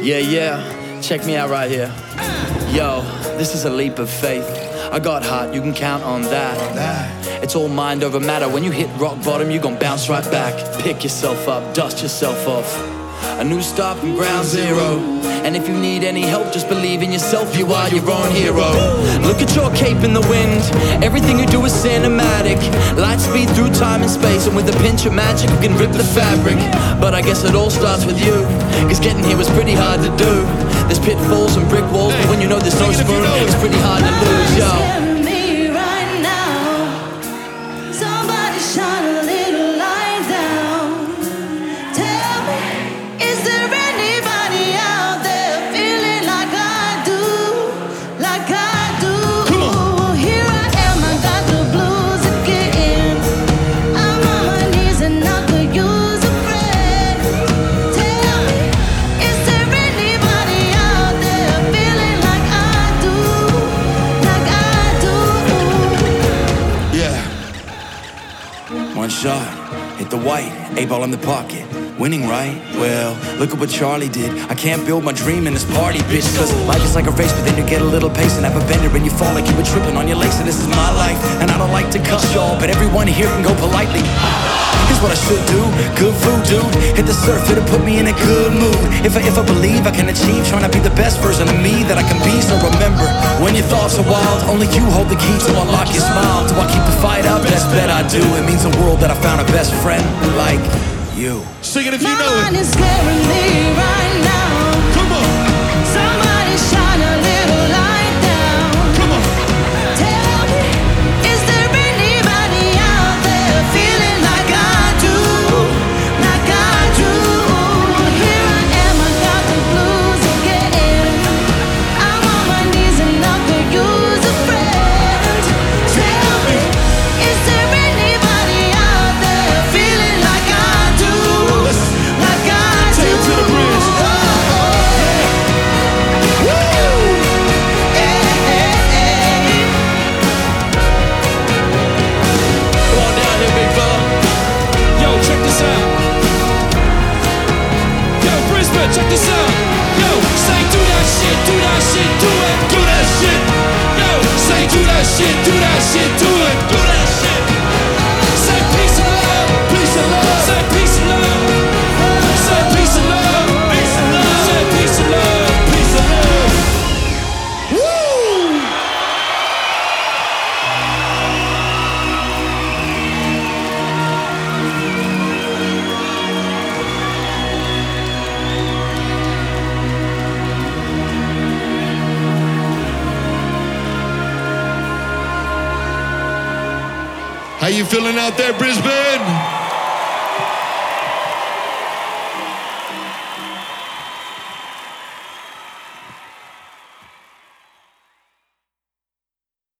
Yeah, yeah, check me out right here. Yo, this is a leap of faith. I got heart, you can count on that. It's all mind over matter. When you hit rock bottom, you gon' bounce right back. Pick yourself up, dust yourself off. A new start from ground zero. And if you need any help, just believe in yourself, you are your own hero. Look at your cape in the wind. Everything you do is cinematic. Light speed through time and space, and with a pinch of magic you can rip the fabric. But I guess it all starts with you, cause getting here was pretty hard to do. There's pitfalls and brick walls, but when you know there's no spoon, it's pretty hard to lose, yo. One shot, hit the white, 8-ball in the pocket. Winning, right? Well, look at what Charlie did. I can't build my dream in this party, bitch. Cause life is like a race, but then you get a little pace and have a bender and you fall like you were tripping on your lace. And this is my life, and I don't like to cuss y'all, but everyone here can go politely. Here's what I should do, good voodoo. Hit the surf, it'll put me in a good mood. If I believe I can achieve, trying to be the best version of me that I can be. So remember, when your thoughts are wild, only you hold the key to unlock your smile. Do I keep the fight up? Best bet I do. It means the world that I found a best friend like you. Sing it if you know it. My mind is scaring me right now. Come on. Somebody shine a little light down. Come on. Tell me, is there anybody out there feeling like I do? Like I do. Here I am, I got the blues again. I'm on my knees and I could use a friend. Tell me, is there anybody out there feeling like I do? Like I do. Take it to the bridge. Come on down here, big fella. Yo, check this out. Yo, Brisbane, check this out. Yo, say do that shit, do that shit, do it, do that shit. Yo, say do that shit, do that shit, do it, do that shit. Say peace and love, peace and love. Say peace and love. Say peace and love, peace and love. Say peace and love, peace and love. Woo! How you feeling out there, Brisbane?